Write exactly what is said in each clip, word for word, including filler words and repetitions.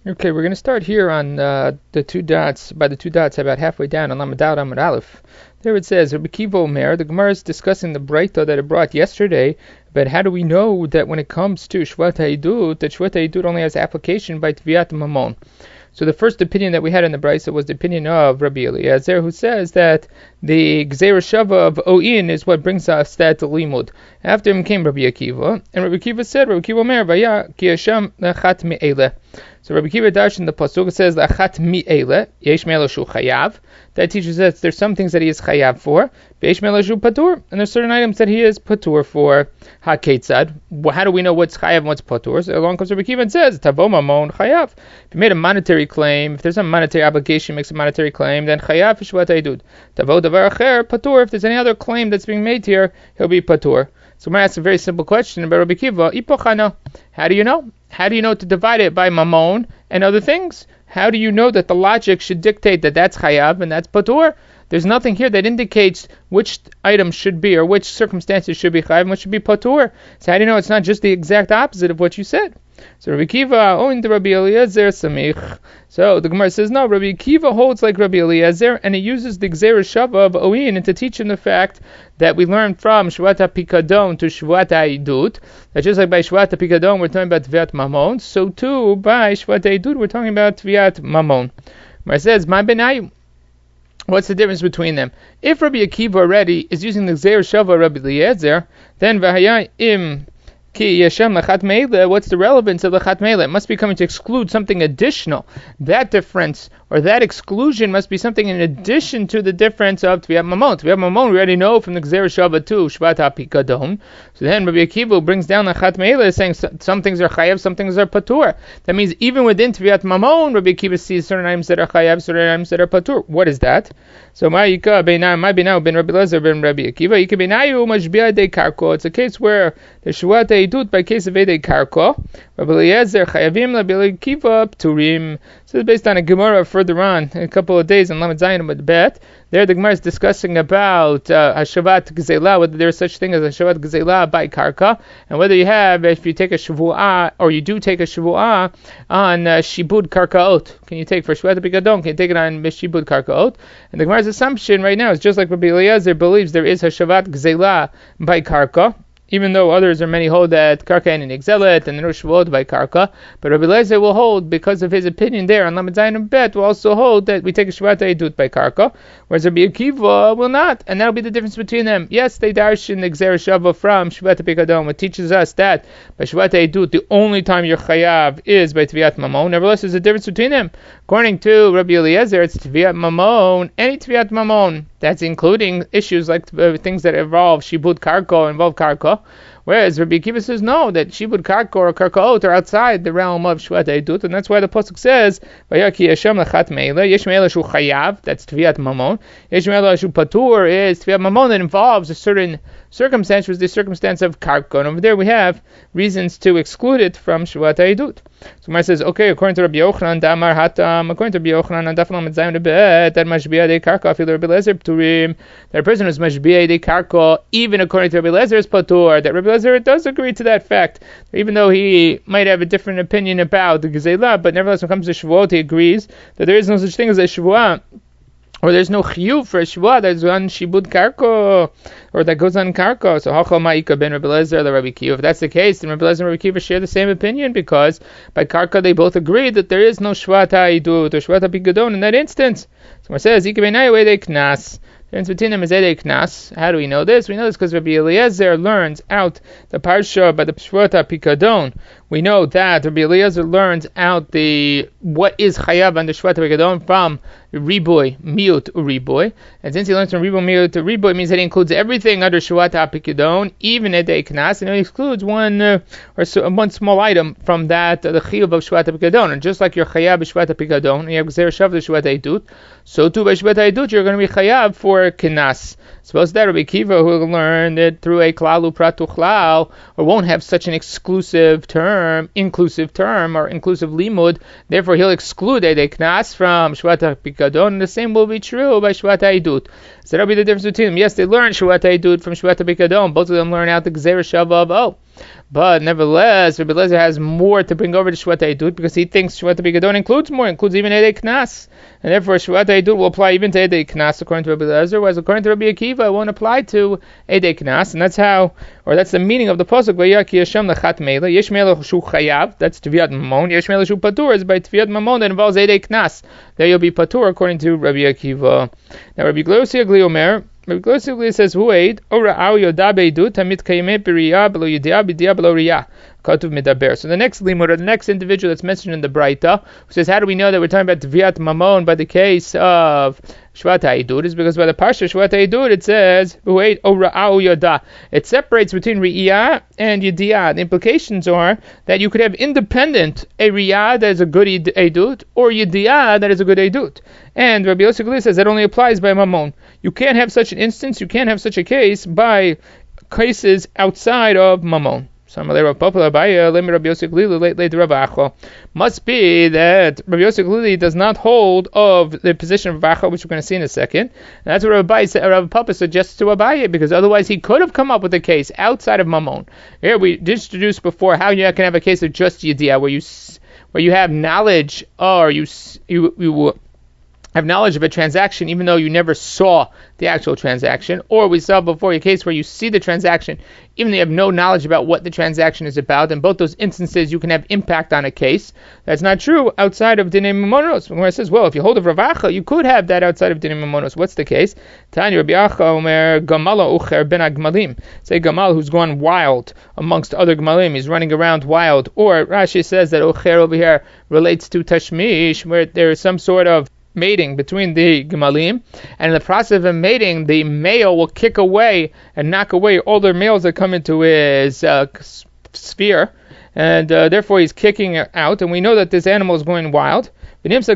Okay, we're going to start here on uh, the two dots, by the two dots about halfway down on Lamed Dalet Amud Aleph. There it says, Rabbi Kiva Omer, the Gemara is discussing the Breita that it brought yesterday, but how do we know that when it comes to Shvat HaEdut, that Shvat HaEdut only has application by Tviat Mamon? So the first opinion that we had in the Brisa was the opinion of Rabbi Eliezer, who says that the Gzeira Shava of O'in is what brings us that limud. After him came Rabbi Akiva, and Rabbi Akiva said, Rabbi Akiva Omer, Vaya ki Hashem lachat mi'ele. So Rabbi Akiva Dash in the pasuk says lachat mi'ele, yesh me'ele shu chayav. That teaches us there's some things that he is chayav for, yesh me'ele shu patur, and there's certain items that he is patur for. Ha-ketzad. How do we know what's chayav and what's patur? So along comes Rabbi Akiva and says, Tavo mamon chayav. If you made a monetary claim, if there's a monetary obligation, makes a monetary claim, then chayav is Shvat HaEdut. Tavo davar acher patur. If there's any other claim that's being made here, he'll be patur. So I'm going to ask a very simple question about Rabbi Akiva. Ipochana. How do you know? How do you know to divide it by mamon and other things? How do you know that the logic should dictate that that's chayav and that's patur? There's nothing here that indicates which items should be or which circumstances should be chayav and which should be patur. So how do you know it's not just the exact opposite of what you said? So Rabbi Kiva owned the Rabbi Eliezer samich. So the Gemara says no. Rabbi Kiva holds like Rabbi Eliezer, and he uses the Gzeira Shava of O'in to teach him the fact that we learned from Shvat HaPikadon to Shvat HaEdut that just like by Shvat HaPikadon we're talking about Tviat Mamon, so too by Shvat HaEdut we're talking about Tviat Mamon. Gemara says Ma benayu. What's the difference between them? If Rabbi Akiva already is using the Gzeira Shava of Rabbi Eliezer, then Vahaya im Ki Yeshem Lachat Meile, what's the relevance of Lachat Meile? It must be coming to exclude something additional. That difference or that exclusion must be something in addition to the difference of Tviat Mamon. Tviat Mamon we already know from the Gzeira Shava to Shvat HaPikadon. So then Rabbi Akiva brings down Lachat Meile saying some things are chayav, some things are patur. That means even within Tviat Mamon, Rabbi Akiva sees certain items that are chayav, certain items that are patur. What is that? So Ma'ika Beinayu, Ma Beinayu ben Rabbi Eliezer ben Rabbi Akiva, Ika Beinayu Mashbiya de Karko. It's a case where the Shvat HaEdut by case of Edei Karko, Rabbi Eliezer Chayavim, Rabbi Akiva Pturim. So it's based on a Gemara further on in a couple of days in Lamed Zayin with Bet. There the Gemara is discussing about uh, Hashavat Gzeila, whether there is such thing as Hashavat Gzeila by Karka, and whether you have, if you take a Shavu'ah, or you do take a Shavu'ah on uh, Shibud Karkaot. Can you take for Shvat HaPikadon? Can you take it on Shibud Karkaot? And the Gemara's assumption right now is just like Rabbi Eliezer believes there is Hashavat Gzeila by Karka, even though others or many hold that Karka and Nigzelet and Rosh Shavuot by Karka, but Rabbi Eliezer will hold, because of his opinion there on Lamed Zayin and Bet, will also hold that we take a Shvat HaEdut by Karka, whereas Rabbi Akiva will not, and that'll be the difference between them. Yes, they darshan the Gzeira Shava from Shvat HaPikadon, which teaches us that by Shvat HaEdut, the only time you're chayav is by Tviat Mamon. Nevertheless, there's a difference between them. According to Rabbi Eliezer, it's Tviat Mamon, any Tviat Mamon. That's including issues like uh, things that involve Shibud Karko, involve Karko. Whereas Rabbi Akiva says no, that Shibud Karko or Karkaot are outside the realm of Shvat HaEdut, and that's why the pasuk says, Vayaki Hashem Lachat Meile, Yesh Meile Shu Chayav, that's Tviat Mamon, Yesh Meile Shu Patur is Tviat Mamon that involves a certain circumstance, which is the circumstance of Karko, and over there we have reasons to exclude it from Shvat HaEdut. So Mar says, okay, according to Rabbi Yochanan, Damar Hatam, according to Rabbi Yochanan, and Daflam Mitzayim Nebet, that Mashbiya de Karka, Afil Rabbi Eliezer Pturim, that a person who's Mashbiya de Karka, even according to Rabbi Eliezer is Patur, that Rabbi Eliezer does agree to that fact, even though he might have a different opinion about the Gezeilah, but nevertheless when it comes to Shavuot, he agrees that there is no such thing as a Shavuot, or there's no chiyuv for a Shavuot that's on Shibud Karko, or that goes on Karko. So Hachal Ma'ika ben Rabbi Eliezer the Rabbi Akiva. If that's the case, then Rabbi Eliezer and Rabbi Akiva share the same opinion, because by Karka they both agree that there is no Shvat HaEdut or Shvat HaPikadon in that instance. So it says, Ika beinayu edei knas. The difference between them is edei knas. How do we know this? We know this because Rabbi Eliezer learns out the parsha by the Shvat HaPikadon. We know that Rabbi Eliezer learns out the what is chayav under Shvat HaPikadon from riboy, miut, uriboy. And since he learns from riboy, miut, uriboy, it means that he includes everything under Shvat HaPikadon, even edei knas, and it excludes one uh, or so, one small item from that, uh, the chiyuv of Shvat HaPikadon. And just like you're chayav by Shvat HaPikadon, and you have Gzeira Shava Shvat HaEdut, so too by Shvat HaEdut you're going to be chayav for kinas. Suppose that Rabbi Akiva, who will learn it through a klalu pratuchlal, or won't have such an exclusive term, inclusive term, or inclusive limud, therefore he'll exclude edei knas from Shvat HaPikadon, and the same will be true by Shvat HaEdut. So that'll be the difference between them. Yes, they learn Shvuat Eidut from Shvuat Bikadon. Both of them learn out the Gzeira Shava of oh. But nevertheless, Rabbi Eliezer has more to bring over to Shvuat Eidut because he thinks Shvuat Bikadon includes more, includes even Edei Knas. And therefore Shvuat Eidut will apply even to Edei Knas according to Rabbi Eliezer, whereas according to Rabbi Akiva it won't apply to Edei Knas. And that's how, or that's the meaning of the pasuk, Vayaki Hashem lechat meila, yesh meila shu chayav, that's Tviyat Mamon, yesh meila shu patur, is by Tviyat Mamon that involves Edei Knas. There you'll be patur according to Rabbi Akiva. Now Rabbi Glossi Agli Omer, Rabbi Glossi says, "Who ate? Ora au yoda beidut tamit kayme b'riyah below yidiyah b'diyah below riyah." Katuv midaber. So the next limud, or the next individual that's mentioned in the Braita, who says, "How do we know that we're talking about Tviyat Mamon by the case of Shvat Ha'idut?" Is because by the parsha Shvat Ha'idut it says, "Who ate? Ora au yoda." It separates between riyah and yidiyah. The implications are that you could have independent a riyah that is a good edut or yidiyah that is a good edut. And Rabbi Yosef says that only applies by Mamon. You can't have such an instance, you can't have such a case by cases outside of Mamon. Must be that Rabbi Yosef Glili does not hold of the position of Rav Acha, which we're going to see in a second. And that's what Rabbi Rabbi Papa suggests to Abaye, because otherwise he could have come up with a case outside of Mamon. Here we introduced before how you can have a case of just Yediyah, where you where you have knowledge, or you you you have knowledge of a transaction even though you never saw the actual transaction, or we saw before a case where you see the transaction even though you have no knowledge about what the transaction is about. In both those instances you can have impact on a case. That's not true outside of Dinei Mamonos, where it says, well, if you hold of Rav Acha, you could have that outside of Dinei Mamonos. What's the case? Tanya Rabbi Acha Omer Gamala Ucher Ben Agmalim. Say Gamal who's gone wild amongst other Gmalim, he's running around wild. Or Rashi says that Ucher over here relates to Tashmish, where there is some sort of mating between the Gemalim, and in the process of mating, the male will kick away and knock away all the males that come into his uh, sphere, and uh, therefore he's kicking out, and we know that this animal is going wild. We never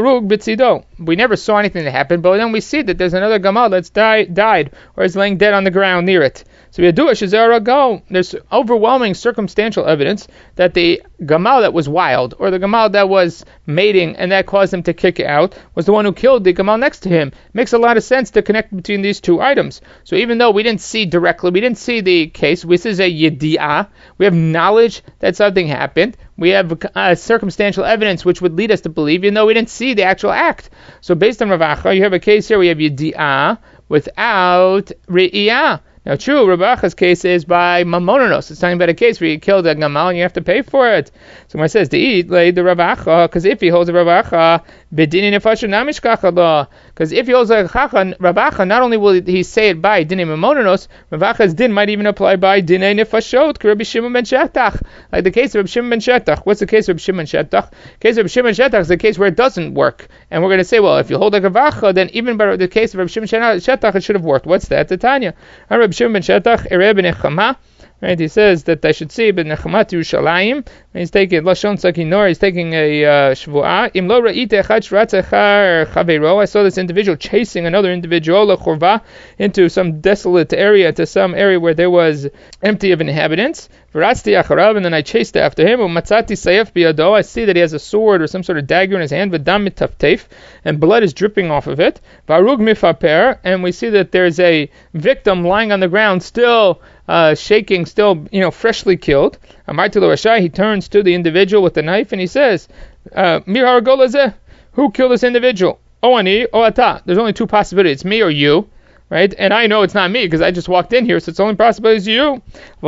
saw anything that happened, but then we see that there's another Gamal that's die, died, or is laying dead on the ground near it. So we do a Shazara go. There's overwhelming circumstantial evidence that the Gamal that was wild, or the Gamal that was mating and that caused him to kick out, was the one who killed the Gamal next to him. It makes a lot of sense to connect between these two items. So even though we didn't see directly, we didn't see the case, this is a Yedi'ah, we have knowledge that something happened, we have uh, circumstantial evidence which would lead us to believe, even though we didn't see the actual act. So based on Rav Acha, you have a case here, we have Yedi'ah without Re'iyah. Now, true, Rav Acha's case is by Mamonos. It's talking about a case where you killed a Gamal and you have to pay for it. So when it says to eat, like the Rav Acha, because if he holds a Rav Acha, B'dini nefashu namish kacha lo. Because if he holds a Chacha, Rav Acha, not only will he say it by Dinei Mamonos, Rav Acha's din might even apply by Dinei nefashot, Rabbi Shimon ben Shettach. Like the case of Rabbi Shimon ben Shettach. What's the case of Rabbi Shimon ben Shettach? The case of Rabbi Shimon ben Shettach is the case where it doesn't work. And we're going to say, well, if you hold like a Rav Acha, then even by the case of Rabbi Shimon ben Shettach, it should have worked. What's that? The Tanya. Rabbi Shimon ben Shettach, Ereb Nechama. Right, he says that I should see, but Nechamat Yerushalayim, he's taking Lashon Sakinor, he's taking a uh, Shvuah. Im lo ra'ite echad shratz echar chaveiro. I saw this individual chasing another individual lechorva into some desolate area, to some area where there was empty of inhabitants. V'ratzti acharav, and then I chased after him. U'matzati sayef biyado. I see that he has a sword or some sort of dagger in his hand. V'dam mitafteif, and blood is dripping off of it. V'arug mifaper, and we see that there's a victim lying on the ground, still Uh, shaking, still, you know, freshly killed. Amartilo Rashai, he turns to the individual with the knife and he says, uh, Mir haragolazeh, who killed this individual? O ani, o ata. There's only two possibilities, it's me or you, right? And I know it's not me because I just walked in here, so it's the only possibility is you.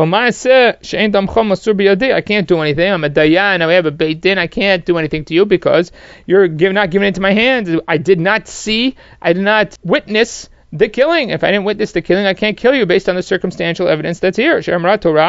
I can't do anything. I'm a dayan, I have a beit din, I can't do anything to you because you're give, not giving it into my hands. I did not see, I did not witness the killing. If I didn't witness the killing, I can't kill you based on the circumstantial evidence that's here. That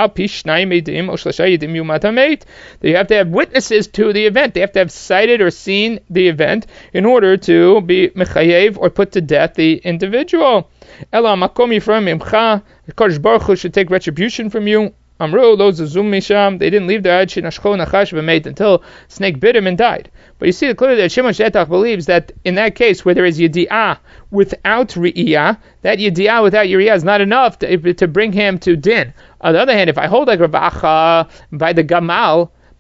you have to have witnesses to the event. They have to have cited or seen the event in order to be mechayev or put to death the individual. Ela makom yifram imcha. The Kodesh Baruch Hu should take retribution from you. Amru lo zuzum misham. They didn't leave there until snake bit him and died. But you see clearly that Shimon Shettach believes that in that case where there is Yedi'ah without Re'iyah, that Yedi'ah without Yedi'ah is not enough to, to bring him to din. On the other hand, if I hold like Rav Acha by the Gamal,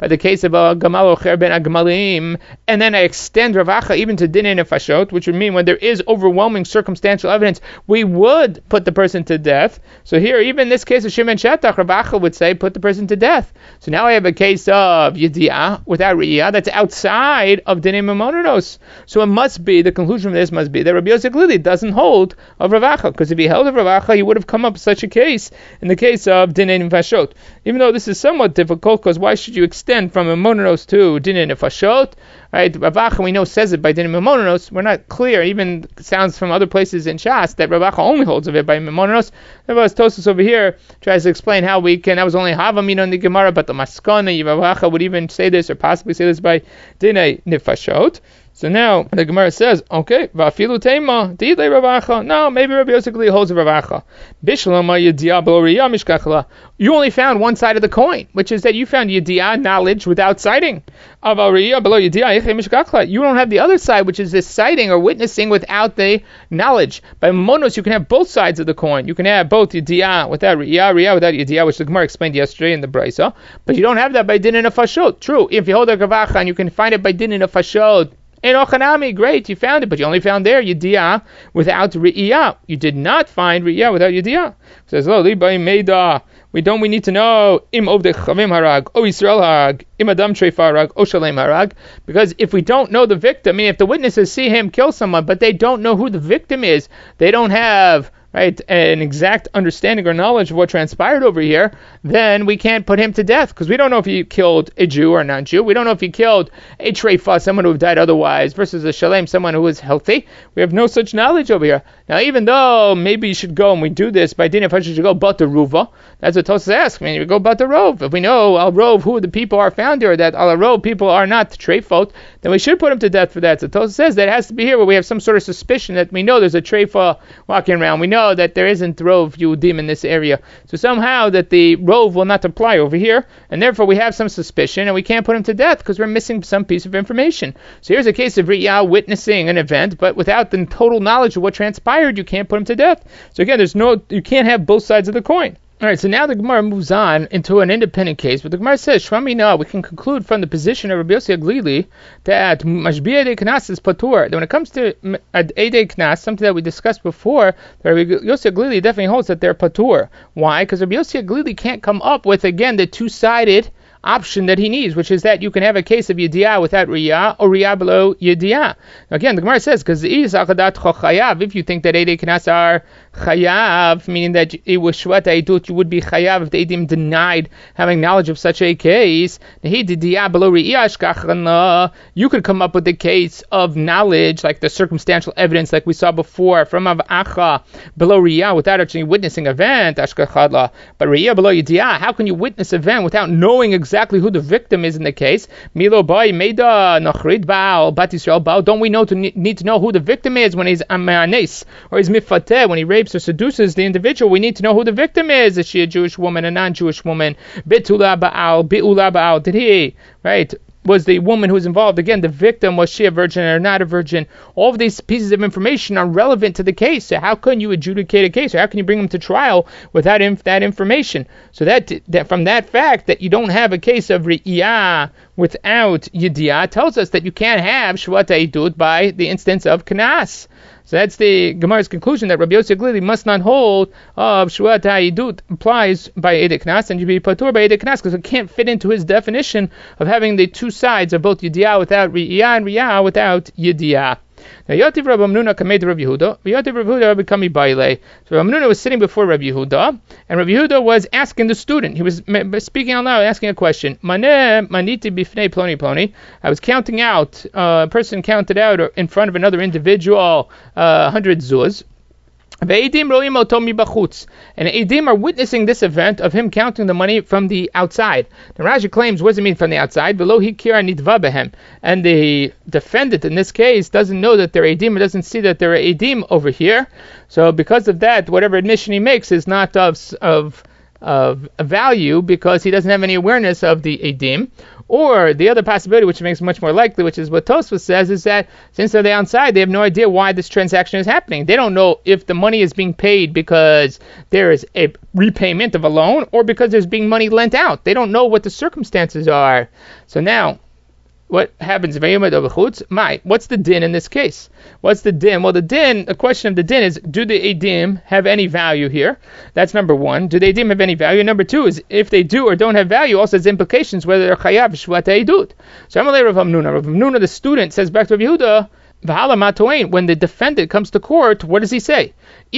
by the case of a gamal ocher ben agmalim, and then I extend Rav Acha even to dinei nefashot, which would mean when there is overwhelming circumstantial evidence, we would put the person to death. So here, even in this case of Shimon Shetach, Rav Acha would say put the person to death. So now I have a case of Yediah without Riyah that's outside of dinei Mamonos. So it must be, the conclusion of this must be that Rabbi Yossi Glili doesn't hold of Rav Acha, because if he held of Rav Acha, he would have come up with such a case in the case of dinei nefashot. Even though this is somewhat difficult, because why should you extend from Mamonos to dinei nefashot? Right, Rav Acha, we know, says it by dinei Mamonos. We're not clear. Even sounds from other places in Shas that Rav Acha only holds of it by Mamonos. Nevertheless, Tosfos over here tries to explain how we can. That was only Havamina in the Gemara, but the Maskana Rav Acha would even say this, or possibly say this by dinei nefashot. So now the Gemara says, okay, va'afilu teima di'idei Rav Acha. No, maybe Rabbi Yossi Glili holds of Rav Acha. Bishlama yediah below riyah mishkachla. You only found one side of the coin, which is that you found yediah, knowledge, without citing. Aval riyah below yediah yechei mishkachla. You don't have the other side, which is this citing or witnessing without the knowledge. By monos, you can have both sides of the coin. You can have both yediah without riyah, riyah without yediah, which the Gemara explained yesterday in the Brisa. But you don't have that by dinei nefashot. True, if you hold a Rav Acha and you can find it by dinei nefashot, in Ochanami, great, you found it, but you only found there Yediyah without Re'iyah. You did not find Re'iyah without Yediyah. It says, oh, Libai Meida. We don't, we need to know, Im Ovdei Chavim Harag, O Yisrael Harag, Im Adam Treif Harag, O Shalem Harag. Because if we don't know the victim, I mean, if the witnesses see him kill someone, but they don't know who the victim is, they don't have, right, an exact understanding or knowledge of what transpired over here, then we can't put him to death, because we don't know if he killed a Jew or a non-Jew. We don't know if he killed a Treifa, someone who died otherwise, versus a Shalem, someone who was healthy. We have no such knowledge over here. Now, even though maybe you should go, and we do this by dinei nefashot, you should go but the Ruva. That's what Tosfos asks. I mean, we go but the Rov. If we know al Rov who the people are found here, that al Rov people are not Treifot, then we should put him to death for that. So Tosfos says that it has to be here where we have some sort of suspicion that we know there's a Treifa walking around. We know that there isn't Rov Yehudim in this area. So somehow that the Rov will not apply over here, and therefore we have some suspicion, and we can't put him to death because we're missing some piece of information. So here's a case of Riyah witnessing an event, but without the total knowledge of what transpired, you can't put him to death. So again, there's no, you can't have both sides of the coin. All right, so now the Gemara moves on into an independent case, but the Gemara says, Shmami na, we can conclude from the position of Rabbi Yossi Glili that Mashbi'eh de Knas is patur. That when it comes to Eidei Knas, something that we discussed before, that Rabbi Yossi Glili definitely holds that they're patur. Why? Because Rabbi Yossi Glili can't come up with, again, the two-sided option that he needs, which is that you can have a case of Yediyah without Riyah, or Riyah below Yediyah. Again, the Gemara says, because if you think that Eidei Knas are Chayav, meaning that it was Shvat Eidut, you would be Chayav if the Eidim denied having knowledge of such a case. You could come up with the case of knowledge, like the circumstantial evidence, like we saw before, from Rav Acha, below Riyah, without actually witnessing event, but Riyah below Yediyah, how can you witness event without knowing exactly who the victim is in the case? Milo Bai Meida Nachrid Baal, Bat Yisrael Baal, don't we know to need to know who the victim is when he's Amanes, or he's Mifateh, when he rapes or seduces the individual? We need to know who the victim is. Is she a Jewish woman, a non-Jewish woman? Bitula Baal, Bi'ula Baal, did he, right, was the woman who was involved, again, the victim, was she a virgin or not a virgin? All of these pieces of information are relevant to the case. So how can you adjudicate a case, or how can you bring them to trial without inf- that information? So that, that from that fact that you don't have a case of Re'iyah without Yediyah tells us that you can't have Shvat Eidut by the instance of Knas. So that's the Gemara's conclusion, that Rabbi Yossi Glili must not hold of Shvat Ha'idut applies by Eidei Knas, and you be patur by Eidei Knas because it can't fit into his definition of having the two sides of both Yediyah without Riyah and Riyah without Yediyah. Now, Yotiv Rabbi Hamnuna kamed Rabbi Yehuda, Yotiv Rabbi Yehuda become Baile. So Rabbi Hamnuna was sitting before Rabbi Yehuda, and Rabbi Yehuda was asking the student. He was speaking out loud, asking a question. Maneh maniti bifnei ploni ploni. I was counting out. Uh, a person counted out in front of another individual uh, one hundred zuz. And Eidim are witnessing this event of him counting the money from the outside. Now Rashi claims, what does it mean from the outside? Below hikira nidva behem. And the defendant in this case doesn't know that they're Eidim, or doesn't see that they're Eidim over here. So because of that, whatever admission he makes is not of of of value, because he doesn't have any awareness of the Eidim. Or the other possibility, which makes it much more likely, which is what Tosfos says, is that since they're outside, they have no idea why this transaction is happening. They don't know if the money is being paid because there is a repayment of a loan or because there's being money lent out. They don't know what the circumstances are. So now, what happens? What's the din in this case? What's the din? Well, the din, the question of the din is, do the edim have any value here? That's number one. Do the edim have any value? Number two is, if they do or don't have value, also has implications whether they're chayav shvat edut. So Amalei Rav Hamnuna. Rav Hamnuna, the student, says back to Rav Yehuda, when the defendant comes to court, what does he say?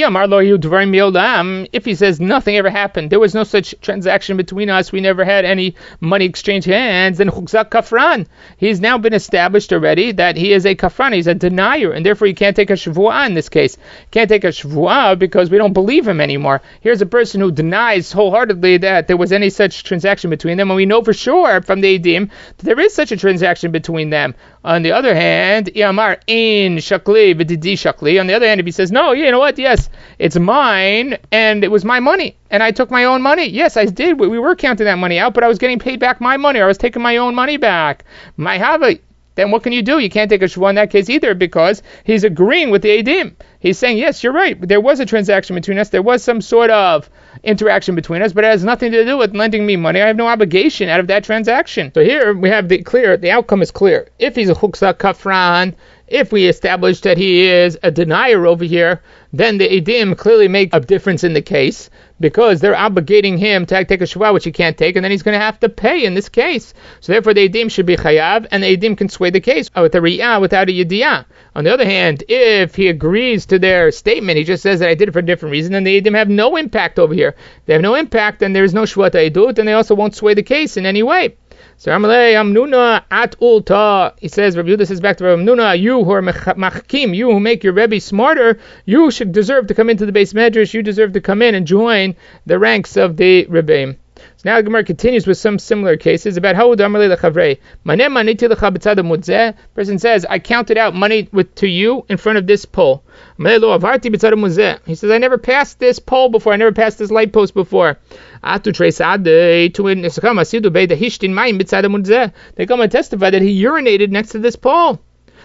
If he says nothing ever happened, there was no such transaction between us, we never had any money exchange hands, then chukzak kafran. He's now been established already that he is a kafran, he's a denier, and therefore he can't take a shvuah in this case. Can't take a shvuah because we don't believe him anymore. Here's a person who denies wholeheartedly that there was any such transaction between them, and we know for sure from the edim that there is such a transaction between them. On the other hand, Yamar in shakli v'didi shakli. On the other hand, if he says, no, you know what, yes, it's mine, and it was my money, and I took my own money. Yes, I did. We were counting that money out, but I was getting paid back my money, or I was taking my own money back. My hava. Then what can you do? You can't take a shvuah in that case either, because he's agreeing with the edim. He's saying, yes, you're right. There was a transaction between us. There was some sort of interaction between us, but it has nothing to do with lending me money. I have no obligation out of that transaction. So here we have the clear, the outcome is clear. If he's a chukzak kafran, if we establish that he is a denier over here, then the edim clearly make a difference in the case, because they're obligating him to take a shvuah, which he can't take, and then he's going to have to pay in this case. So therefore the edim should be chayav, and the edim can sway the case with a riyah, without a yediyah. On the other hand, if he agrees to their statement, he just says that I did it for a different reason, then the edim have no impact over here. They have no impact, and there is no shvuah edut, and they also won't sway the case in any way. So Amalei Hamnuna at ulta. He says, Rabbi Yehuda says back to Rabbi Hamnuna, you who are machkim, you who make your Rebbe smarter, you should deserve to come into the base medrash. You deserve to come in and join the ranks of the Rebbeim. So now the Gemara continues with some similar cases about how Amalei lechavrei. Manem maniti lecha b'tzad hamuzeh. Person says, I counted out money with to you in front of this pole. Amalei lo avarti b'tzad hamuzeh. He says, I never passed this pole before. I never passed this light post before. They come and testify that he urinated next to this pole.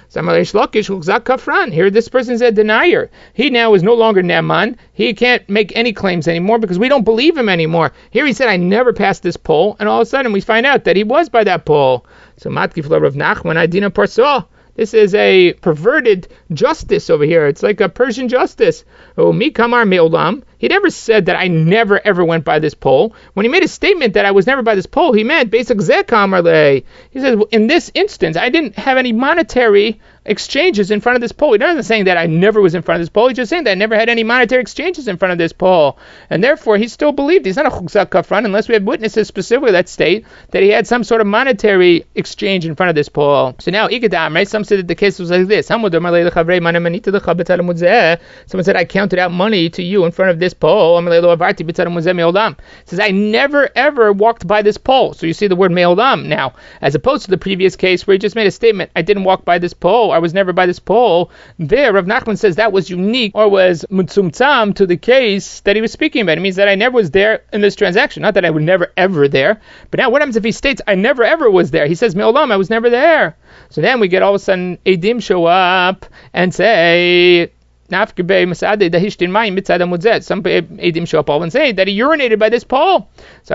Here, this person is a denier. He now is no longer Ne'aman. He can't make any claims anymore because we don't believe him anymore. Here he said, I never passed this pole, and all of a sudden we find out that he was by that pole. So Matkif Rav Nachman Adina Parsa. This is a perverted justice over here. It's like a Persian justice. Oh, mi kamar me'olam. He never said that I never ever went by this pole. When he made a statement that I was never by this pole, he meant basic zeh kamar le. He says, well, in this instance, I didn't have any monetary exchanges in front of this pole. He doesn't saying that I never was in front of this pole. He's just saying that I never had any monetary exchanges in front of this pole. And therefore, he still believed. He's not a chukzak kafran unless we have witnesses specifically that state that he had some sort of monetary exchange in front of this pole. So now, Ikadam, right? Some said that the case was like this. Someone said, I counted out money to you in front of this pole. Says, I never ever walked by this pole. So you see the word me'olam now, as opposed to the previous case where he just made a statement, I didn't walk by this pole, I was never by this pole. There, Rav Nachman says that was unique, or was mutzumtzam to the case that he was speaking about. It means that I never was there in this transaction. Not that I was never ever there. But now what happens if he states, I never ever was there? He says, me'olam, I was never there. So then we get all of a sudden, edim show up and say, some edim show up all and say that he urinated by this pole.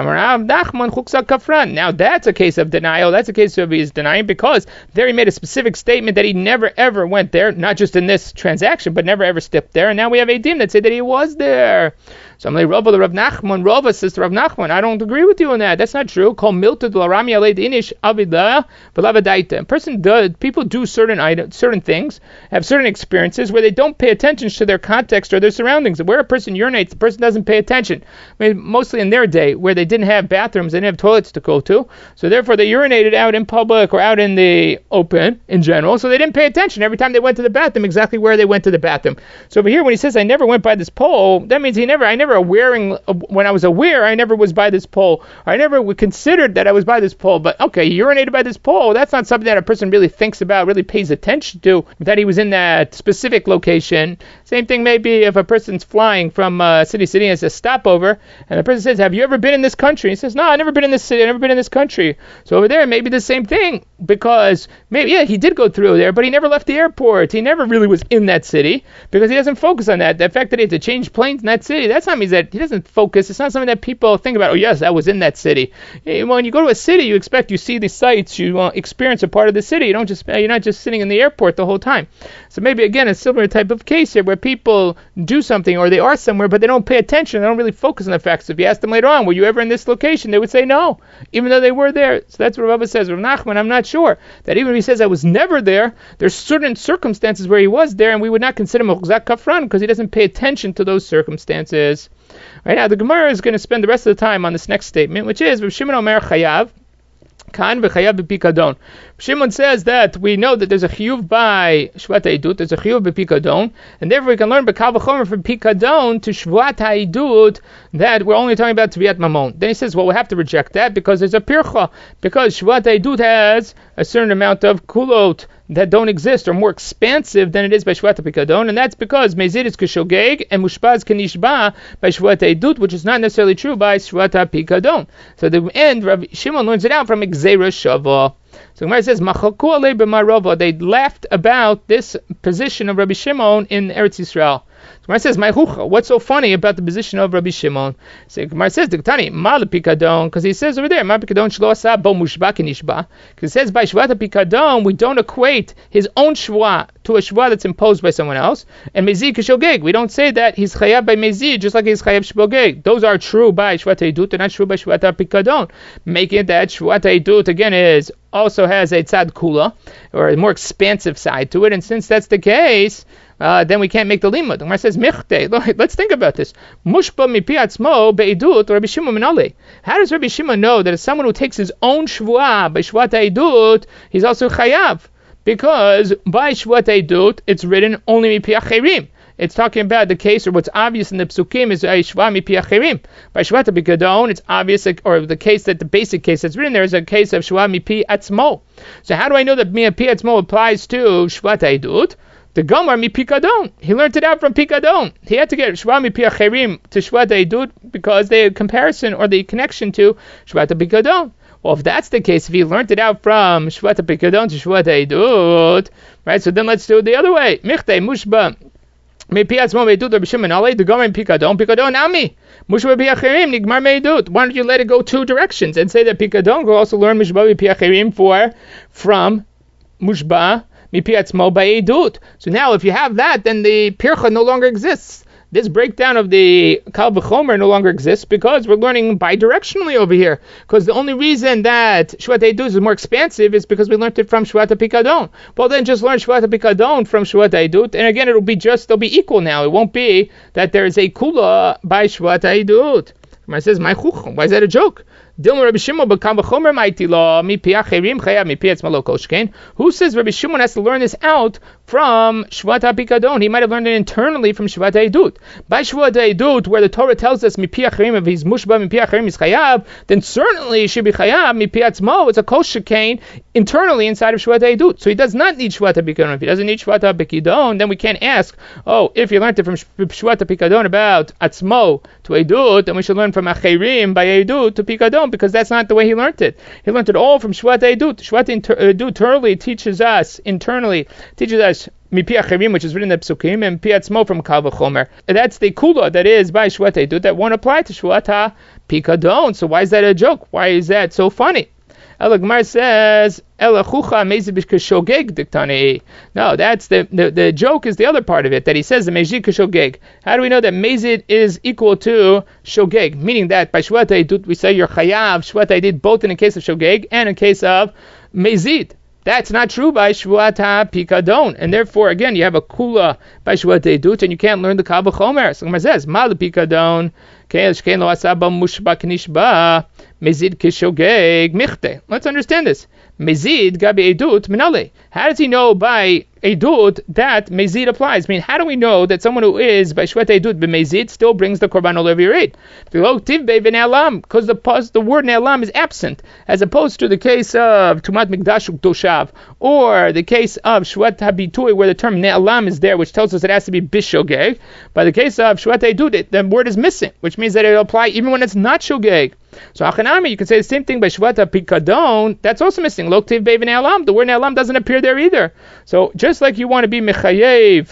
Now that's a case of denial. That's a case of he's denying, because there he made a specific statement that he never ever went there, not just in this transaction, but never ever stepped there. And now we have edim that say that he was there. So I'm like, Rava, the Rav Nachman, Rava says to Rav Nachman, I don't agree with you on that. That's not true. Call milta de l'arami alei inish avida v'lavadaita. A person does, people do certain items, certain things, have certain experiences where they don't pay attention to their context or their surroundings. Where a person urinates, the person doesn't pay attention. I mean, mostly in their day, where they didn't have bathrooms, they didn't have toilets to go to, so therefore they urinated out in public or out in the open in general, so they didn't pay attention every time they went to the bathroom exactly where they went to the bathroom. So over here, when he says, I never went by this pole, that means he never, I never never awareing, when I was aware, I never was by this pole. I never considered that I was by this pole. But okay, he urinated by this pole. That's not something that a person really thinks about, really pays attention to, that he was in that specific location. Same thing maybe if a person's flying from uh, city to city and it's a stopover, and the person says, have you ever been in this country? He says, no, I've never been in this city, I've never been in this country. So over there, maybe the same thing, because maybe, yeah, he did go through there, but he never left the airport. He never really was in that city, because he doesn't focus on that. The fact that he had to change planes in that city, that's not means that he doesn't focus. It's not something that people think about, oh yes, I was in that city. When you go to a city, you expect, you see the sights, you uh, experience a part of the city. You don't just, you're not just sitting in the airport the whole time. So maybe again, a similar type of case here, where people do something, or they are somewhere, but they don't pay attention, they don't really focus on the facts. If you ask them later on, were you ever in this location, they would say no, even though they were there. So that's what Rabbi says. Rav Nachman, I'm not sure that even if he says I was never there, there's certain circumstances where he was there, and we would not consider him a chazak kafran because he doesn't pay attention to those circumstances. Right now, the Gemara is going to spend the rest of the time on this next statement, which is Rav Shimon Omer Chayav Kan v'chayav b'pikadon. Shimon says that we know that there's a chiyuv by shvat ha'idut, there's a chiyuv b'pikadon, and therefore we can learn b'kal v'chomer from pikadon to shvat ha'idut that we're only talking about tviyat mamon. Then he says, well, we have to reject that because there's a pircha, because shvat ha'idut has a certain amount of kulot that don't exist, or more expansive than it is by shvat ha'pikadon, and that's because mezid is k'shogeg and mushbaz k'nishba by shvat ha'idut, which is not necessarily true by shvat ha'pikadon. So the end, Rav Shimon learns it out from Gzeira Shava. So Gemara says, Machaku alei b'marova, they laughed about this position of Rabbi Shimon in Eretz Yisrael. So Gemara says, Ma'chucha, what's so funny about the position of Rabbi Shimon? So Gemara says, Diktani, Mal Pikadon, because he says over there, Mal Pikadon shlo asa bo mushba kinishba, because it says by Shvat Pikadon, we don't equate his own shva to a shva that's imposed by someone else, and Mezid k'shogeg, we don't say that he's chayav by Mezid, just like he's chayav shbogeg. Those are true by Shvat Ha'idut, and not true by Shvat Pikadon, making it that Shvat Ha'idut, again, is also has a tzad kula, or a more expansive side to it, and since that's the case, uh, then we can't make the limud. The Gemara says, Michte, let's think about this. Mushba mipi atzmo be'idut Rabbi Shimon minale. How does Rabbi Shimon know that if someone who takes his own shvuah by shvat ha'idut, he's also chayav? Because by shvat ha'idut, it's written only mipi acherim. It's talking about the case, or what's obvious in the psukim is shva mipi acherim. By shvat ha'pikadon, it's obvious, or the case that the basic case that's written there is a case of shva mipi atzmo. So how do I know that mipi atzmo applies to shvat ha'idut? The Gomar mi Pikadon. He learned it out from Pikadon. He had to get Shva mi Piacherim to Shvat Ha'idut because they had comparison or the connection to Shvat Pikadon. Well, if that's the case, if he learned it out from Shvat Pikadon to Shvat Ha'idut, right? So then let's do it the other way. Michte Mushba mi Piatzmo Meidut Rabbi Shimon Alei the Gomar mi Pikadon Pikadon Ami Mushba Piacherim Nigmar Meidut. Why don't you let it go two directions and say that Pikadon will also learn Mushba mi Piacherim for from Mushba. So now if you have that, then the pircha no longer exists. This breakdown of the kal v'chomer no longer exists because we're learning bidirectionally over here. Because the only reason that Shvat Ha'idut is more expansive is because we learned it from Shvat Pikadon. Well, then just learn Shvat Pikadon from Shvat Ha'idut, and again it'll be just, they'll be equal now. It won't be that there is a kula by Shvat Ha'idut. It says, why is that a joke? Who says Rabbi Shimon has to learn this out from Shvat HaPikadon? He might have learned it internally from Shvat Ha'idut. By Shvat Ha'idut, where the Torah tells us Mipi Acherim, if he's Mushba Mipi Acherim is Chayav, then certainly he should be Chayav Mipi Atzmo. It's a Kol Shekain internally inside of Shvat Ha'idut. So he does not need Shvat HaPikadon. If he doesn't need Shvat HaPikadon, then we can't ask, oh, if you learned it from Shvat HaPikadon about Atzmo to Ha'idut, then we should learn from Acherim by Ha'idut to Pikadon, because that's not the way he learned it. He learned it all from Shvat Ha'idut. Shvat Ha'idut internally teaches us, internally teaches us Mipi Acherim, which is written in the Psukim, and Pi Atzmo from Kal V'chomer. That's the kula that is by Shvat Ha'idut that won't apply to Shvat HaPikadon. So why is that a joke? Why is that so funny? El Gemara says, El Achucha Mezid K'shogeg Diktani. No, that's the, the the joke is the other part of it, that he says the Mezid K'shogeg. How do we know that Mezid is equal to Shogeg? Meaning that by Shvat Ha'idut we say you're Chayav Shvat Ha'idut both in the case of Shogeg and in case of Mezid. That's not true by Shvat HaPikadon, and therefore again you have a kula by Shvat Ha'idut, and you can't learn the Kal V'chomer. So Gemara says, Mal Pikadon, Keil Shkein Lo Asaba Mushba Knishba, Mezid Kishogeg Michte. Let's understand this. Mezid gabi edut minale. How does he know by edut that mezid applies? I mean, how do we know that someone who is by shvat edut b'mezid still brings the korban olav yirid? Because the the word ne'alam is absent, as opposed to the case of tumat mikdash ukdoshav, or the case of shvat habitui, where the term ne'alam is there, which tells us it has to be bishogeg. By the case of shvat edut, the word is missing, which means that it will apply even when it's not shogeg. So Hachanami, you can say the same thing by Shvata Pikadon. That's also missing. Loktiv Be'ven E'alam. The word E'alam doesn't appear there either. So just like you want to be Mechayev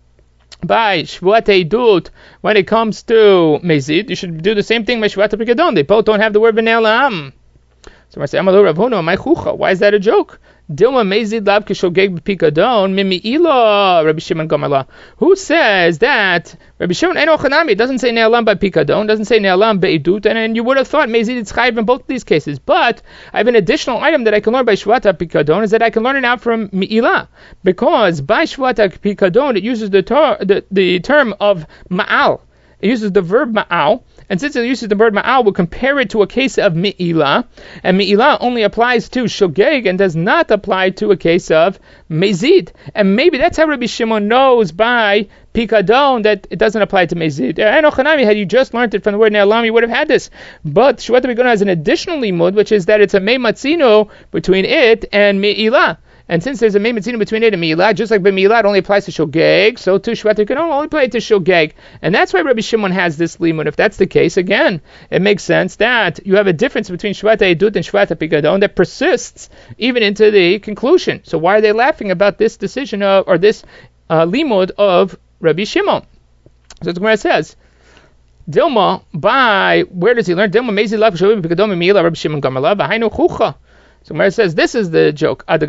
by Shvata Edut when it comes to Mezid, you should do the same thing by Shvata Pikadon. They both don't have the word E'alam. So I say, Amalu Rav Huna, my chucha. Why is that a joke? Dilma mezid lav kishogeg b'pikadon mimi ila Rabbi Shimon Gamala. Who says that Rabbi Shimon eno chanami doesn't say ne'alam by pikadon, doesn't say ne'alam be'edut, and, and you would have thought mezid is chayiv in both of these cases. But I have an additional item that I can learn by shvata pikadon, is that I can learn it out from mi'ila, because by shvata pikadon it uses the, ter- the the term of ma'al. It uses the verb ma'al. And since it uses the word ma'al, we'll compare it to a case of mi'ilah. And mi'ilah only applies to shogeg and does not apply to a case of mezid. And maybe that's how Rabbi Shimon knows by pikadon that it doesn't apply to mezid. And Ochanami, had you just learned it from the word ne'alam, you would have had this. But Shvat Pikadon has an additional limud, which is that it's a meimatzino between it and mi'ilah. And since there's a meimatzino between it and mi'ilah, just like b'mi'ilah it only applies to shogeg, so to shvat can only apply to shogeg. And that's why Rabbi Shimon has this limud. If that's the case, again, it makes sense that you have a difference between shvat edut and shvat pikadon that persists even into the conclusion. So why are they laughing about this decision of, or this uh, limud of Rabbi Shimon? So the Gemara says, Dilma, by, where does he learn? Dilma mezi lav shogeg pikadon mi'ilah Rabbi Shimon Gamala v'hainu chucha. So Gemara says, this is the joke. So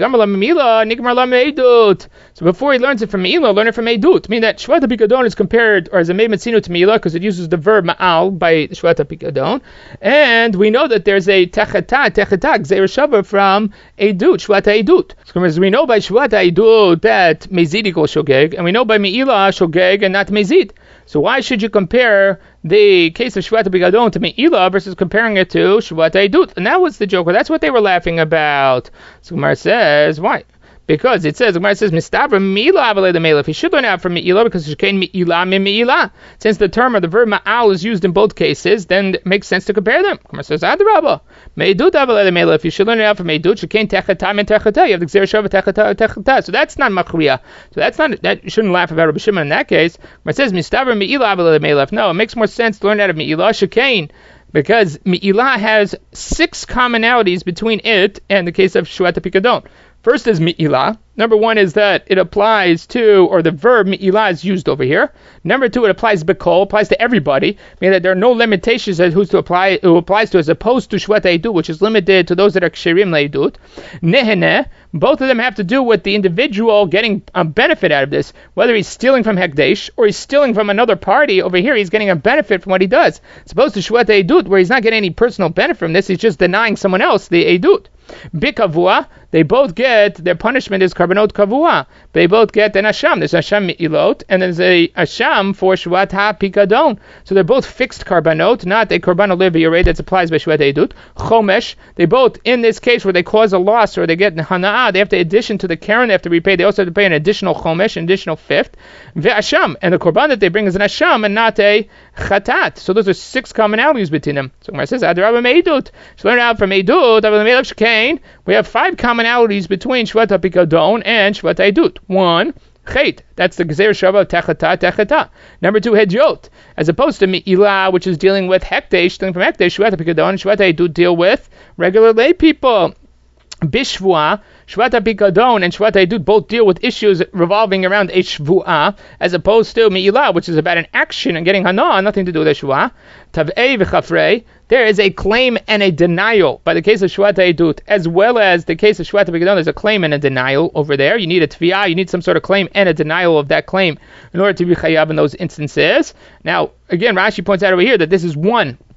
before he learns it from Me'ilah, learn it from Edut. Meaning that Shvata Pikadon is compared, or as a meimatzino to Me'ilah, because it uses the verb ma'al by Shvata Pikadon. And we know that there's a techata, techata, gzeir shava from Edut, Shvata Edut. So as we know by Shvata Edut that Mezid equals Shogeg, and we know by Me'ilah Shogeg and not Mezid. So why should you compare the case of Shvata Pikadon to Me'ilah versus comparing it to Shvata Edut? And that was the joke. That's what they were laughing about. So Gemara says, why? Because it says, Gemara says, Mistavra Me'ilah avalei the Me'ilah. He should learn out from Me'ilah because Shekain Me'ilah min Me'ilah. Since the term or the verb ma'al is used in both cases, then it makes sense to compare them. Gemara says, Adrabah. Me'edut avalei the Me'ilah. If you should learn it out from Me'edut, Shekain techata min techata. You have the Gzeir Shava techata techata. So that's not machriya. So that's not, that you shouldn't laugh about Rabbi Shimon in that case. Gemara says, Mistavra Me'ilah avalei the Me'ilah. No, it makes more sense to learn out of Me'ilah. Shekain. Because Me'ilah has six commonalities between it and the case of Shvata Pikadon. First is Me'ilah. Number one is that it applies to, or the verb Me'ilah is used over here. Number two, it applies Bekol, applies to everybody, meaning that there are no limitations as who's to apply, who applies to, as opposed to Shvata Edut, which is limited to those that are Ksherim Le'edut. Neheneh, both of them have to do with the individual getting a benefit out of this, whether he's stealing from Hekdesh or he's stealing from another party. Over here, he's getting a benefit from what he does. As opposed to Shvata Edut, where he's not getting any personal benefit from this, he's just denying someone else the Edut. Bikavua, they both get, their punishment is karbanot kavua. They both get an asham. There's asham mi'ilot, and there's a asham for shvat ha-pikadon. So they're both fixed karbanot, not a karban olev yireh that applies by shvat edut. Chomesh, they both, in this case where they cause a loss or they get hana'ah, they have to, in addition to the karen they have to repay, they also have to pay an additional chomesh, an additional fifth. Ve'asham, and the korban that they bring is an asham and not a chatat. So those are six commonalities between them. So Gemara says, Adarabba me'edut. So learn out from edut, we have five commonalities between Shvata Pikadon and Shvata Edut. One, Chet, that's the Gzeir Shava Techata Techata. Number two, Hedjot, as opposed to Me'ilah, which is dealing with Hekdesh, stealing from Hekdesh, Shvata Pikadon, and Shvata Edut deal with regular lay people. Bishvua, Shvata Pikadon and Shvata Edut both deal with issues revolving around a Shvu'ah, as opposed to Me'ilah, which is about an action and getting Hana, nothing to do with a Shvu'ah. Tav'ei v'chafrei, there is a claim and a denial by the case of Shvata Edut, as well as the case of Shvata Pikadon. There's a claim and a denial over there. You need a Tviyah, you need some sort of claim and a denial of that claim in order to be Chayav in those instances. Now, again, Rashi points out over here that this is one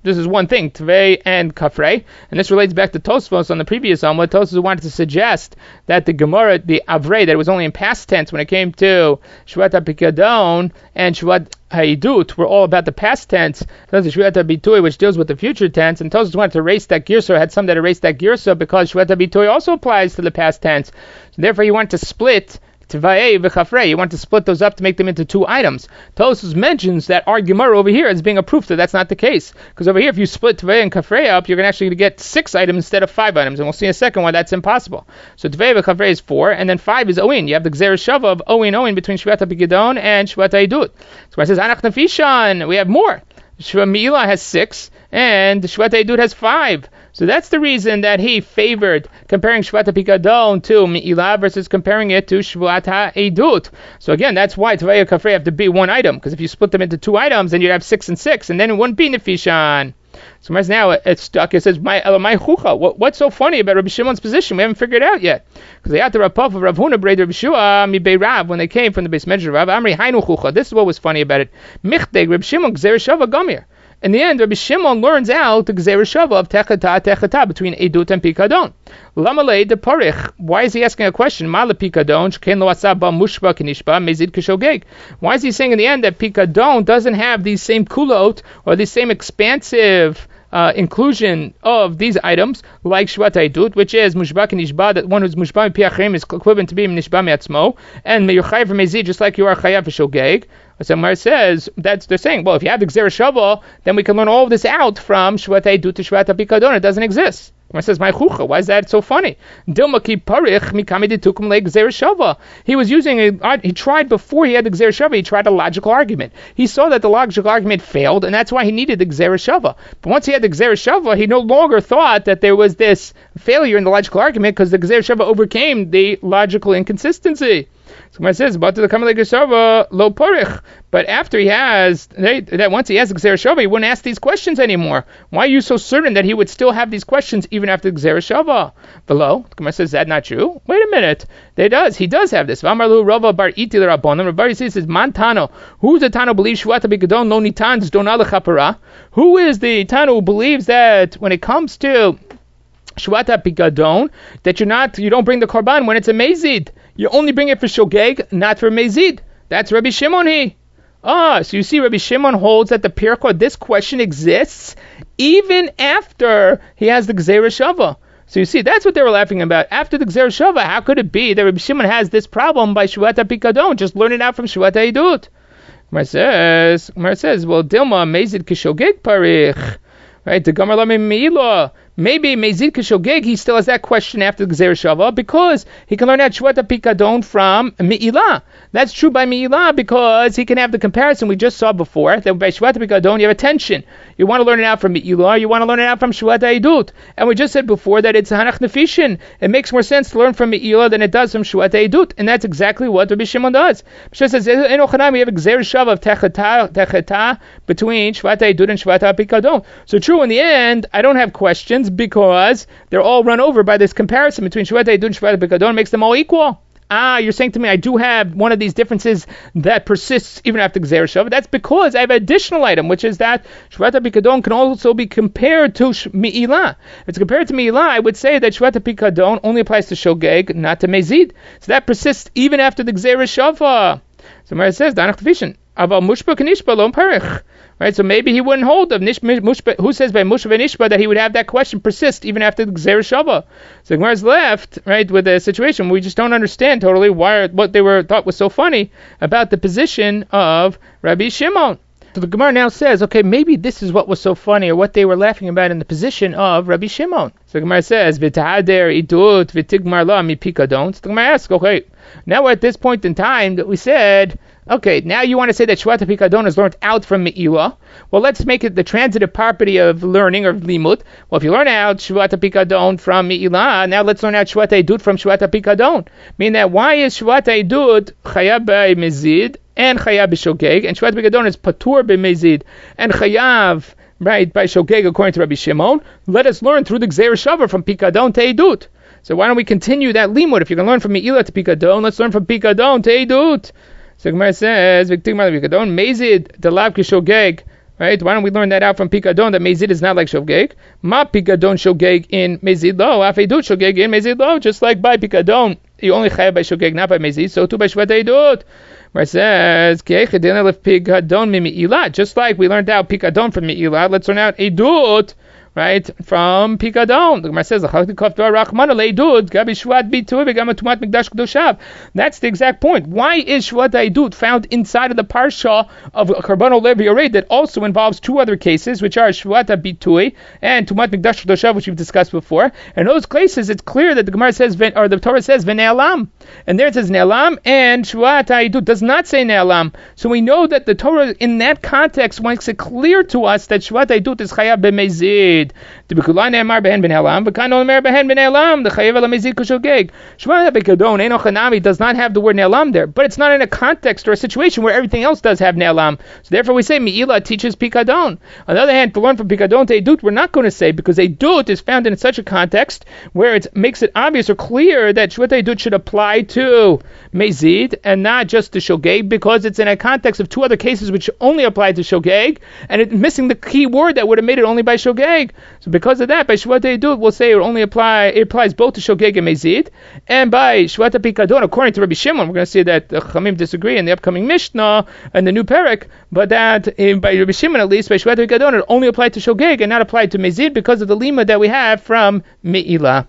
this is one thing, Tvei and Kafrei, and this relates back to Tosfos on the previous Amud. Tosfos wanted to suggest that the Gemara, the Avrei, that it was only in past tense when it came to Shvat HaPikadon and Shvat Ha'idut were all about the past tense. There's the Shvat HaBitui, which deals with the future tense, and Tosfos wanted to erase that girsa, had some that erased that girsa, because Shvat HaBitui also applies to the past tense. So therefore, he wanted to split Tvei v'chafrei. You want to split those up to make them into two items. Tosfos mentions that our Gemara over here as being a proof that that's not the case. Because over here, if you split Tvei and Kafrei up, you're going to actually get six items instead of five items. And we'll see in a second why that's impossible. So Tvei v'chafrei is four, and then five is Oin. You have the Gzera Shava of Oin Oin between Shvat HaPikadon and Shvat Ha'idut. So it says, Anach Nefishan, we have more. Shvat Me'ilah has six, and Shvat Ha'idut has five. So that's the reason that he favored comparing Shvat HaPikadon to Me'ilah versus comparing it to Shvat HaEdut. So again, that's why Tvei and Kafrei have to be one item, because if you split them into two items, then you'd have six and six, and then it wouldn't be Nefishan. So right now it's stuck. It says, "My my chucha." What, what's so funny about Rabbi Shimon's position? We haven't figured it out yet. Because they had the Rapav of Rav Huna Brei Rabbi Shua mi Bei Rav when they came from the base measure of Rav Amri Hainu chucha. This is what was funny about it. Michteg Rabbi Shimon Gzera Shava Gamir. In the end, Rabbi Shimon learns out the Gzera Shava of Techata Techata between Edut and Pikadon. Lamalei de Parich. Why is he asking a question? Mala Pikadon Shken Lo Asaba Mushba Kinishba Mezid Kishogeg. Why is he saying in the end that Pikadon doesn't have these same kulot or these same expansive Uh, inclusion of these items, like Shvat Ha'idut, which is Mushba Kinishba, that one who's Mushba Piachrim is equivalent to being Nishba Me'atzmo, and Meyuchayev Mezid, just like you are Chayav Shogeg. So Mar says, that's, they're saying, well, if you have the Gzera Shava, then we can learn all of this out from Shvat Ha'idut to Shvat HaPikadon. It doesn't exist. Mar says, my chucha, why is that so funny? Dilma ki parich mikami ditukum le Gzera Shava. He was using a, he tried before he had the Gzera Shava, he tried a logical argument. He saw that the logical argument failed, and that's why he needed the Gzera Shava. But once he had the Gzera Shava, he no longer thought that there was this failure in the logical argument, because the Gzera Shava overcame the logical inconsistency. So it says, but the Kamalei Gzera lo porich. But after he has, they, that once he has the Gzera Shava, he wouldn't ask these questions anymore. Why are you so certain that he would still have these questions even after the Gzera Shava? Below, the Gemara says, is that not true? Wait a minute. He does. He does have this. V'amarlu Rava bar iti l'Rabbanan. Rabbi says, man Tano. Who's the Tano believes Shvat HaPikadon lo nitan zdona l'chapara? Who is the Tano who believes that when it comes to Shvat HaPikadon, that you're not, you don't bring the korban when it's a mezid? You only bring it for shogeg, not for mezid. That's Rabbi Shimon he. Ah, so you see Rabbi Shimon holds that the Pirkei, this question exists even after he has the Gzera Shava. So you see, that's what they were laughing about. After the Gzera Shava, how could it be that Rabbi Shimon has this problem by Shvat HaPikadon? Just learn it out from Shvat Ha'idut. Mar says, Mar says, well, Dilma mezid kishogeg parich. Right, the Gamar Lami Me'ilah. Maybe Mezid Kishogeg, he still has that question after the Gzera Shava, because he can learn out Shvat HaPikadon from Me'ilah. That's true by Me'ilah, because he can have the comparison we just saw before, that by Shvat HaPikadon you have a tension. You want to learn it out from Me'ilah, you want to learn it out from Shvat Ha'idut. And we just said before that it's Hanach Nefishin. It makes more sense to learn from Me'ilah than it does from Shvat Ha'idut. And that's exactly what Rabbi Shimon does. Rabbi says, we have a Gzera Shava of Techeta, Techeta between Shvat Ha'idut and Shvat HaPikadon. So true, in the end, I don't have questions, because they're all run over by this comparison between Shvat Ha'idut and Shvat HaPikadon, makes them all equal. Ah, you're saying to me I do have one of these differences that persists even after Gzera Shava. That's because I have an additional item, which is that Shvat HaPikadon can also be compared to Me'ilah. If it's compared to Me'ilah, I would say that Shvat HaPikadon only applies to Shogeg, not to Mezid. So that persists even after the Gzera Shava. So Mara says, Danach Tefishin, Aval Mushba Kanishba Lo Parich. Right, so maybe he wouldn't hold of Nish, Mushba, who says by Mushba and Nishba that he would have that question persist even after the Gzera Shava. So Gemara's left, right, with a situation we just don't understand totally why what they were thought was so funny about the position of Rabbi Shimon. So the Gemara now says, okay, maybe this is what was so funny, or what they were laughing about in the position of Rabbi Shimon. So the Gemara says, V'ta'ader idut v'tigmar la mi pikadon. So the Gemara asks, okay, now we're at this point in time that we said, okay, now you want to say that Shvat HaPikadon is learned out from Me'ilah. Well, let's make it the transitive property of learning, or limud. Well, if you learn out Shvat HaPikadon from Me'ilah, now let's learn out Shvat Ha'idut from Shvat HaPikadon. Meaning that why is Shvat Ha'idut Chayav B'mezid and Chayav B'shogeg, and Shvat HaPikadon is Patur B'mezid and Chayav, right, by Shogeg according to Rabbi Shimon? Let us learn through the Gzera Shava from Pikadon to Ha'idut. So why don't we continue that limud? If you can learn from Me'ilah to Pikadon, let's learn from Pikadon to Ha'idut. So Gemara says, "Viktigmar Pikadon Mezid Delav Kishogeg Right? Why don't we learn that out from Pikadon that Mezid is not like Shogeg? Ma Pikadon Shogeg in Mezid lo, Afedut Shogeg in Mezid lo, just like by Pikadon, you only chayav by Shogeg, not by Mezid, so too by Shvat Eidut. Where it says, just like we learned out Pikadon from Me'ilah, let's learn out Eidut, right, from Pikadon. The Gemara says, that's the exact point. Why is Shvat Eidut found inside of the Parsha of Karban Olev Yored that also involves two other cases, which are Shvat Bitui and Tumat Mikdash Kedoshav, which we've discussed before. In those cases, it's clear that the Gemara says, or the Torah says, V'ne'alam. And there it says Ne'alam, and Shvat Eidut does not say Ne'alam. So we know that the Torah, in that context, makes it clear to us that Shvat Eidut is Chayav B'mezid. The Bikulan Ne'amar Behen B'ne'alam, V'kan Omer Behen B'ne'alam, the Chayav B'mezid Kushogeg. Shvat Pikadon, Eno Chanami, does not have the word Ne'alam there, but it's not in a context or a situation where everything else does have Ne'alam. So therefore we say Me'ilah teaches Pikadon. On the other hand, to learn from Pikadon to Eidut, we're not going to say, because Eidut is found in such a context where it makes it obvious or clear that Shvat Eidut should apply to Mezid and not just to Shogeg, because it's in a context of two other cases which only apply to Shogeg, and it's missing the key word that would have made it only by Shogeg. So because of that, by Shvat Eidut, we'll say it only apply, it applies both to Shogeg and Mezid, and by Shvat Pikadon, according to Rabbi Shimon, we're going to see that the Chamim disagree in the upcoming Mishnah and the new Perek, but that in, by Rabbi Shimon at least, by Shvat Pikadon, it only applied to Shogeg and not applied to Mezid because of the lima that we have from Me'ilah.